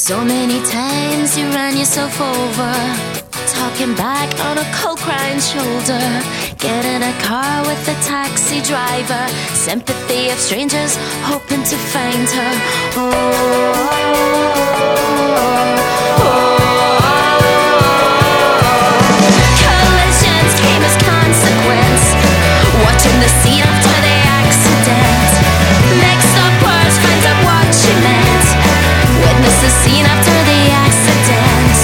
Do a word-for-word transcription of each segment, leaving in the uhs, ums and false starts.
So many times you ran yourself over, talking back on a cold crying shoulder. Get in a car with a taxi driver, sympathy of strangers hoping to find her. Oh, oh, oh. Collisions came as consequence, watching the scene after the accident. Mixed up words, finds out what she meant. Witness the scene after the accident.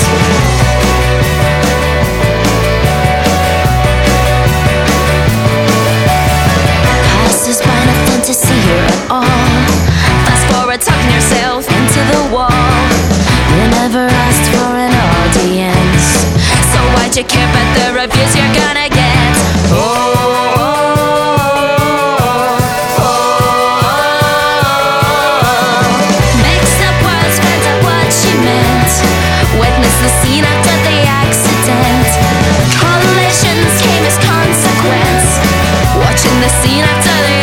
Passes by, nothing to see her at all. Fast forward, tucking yourself into the wall. You never asked for an audience, so why'd you care about the reviews you're gonna get? Oh, witness the scene after the accident. Collisions came as consequence, watching the scene after the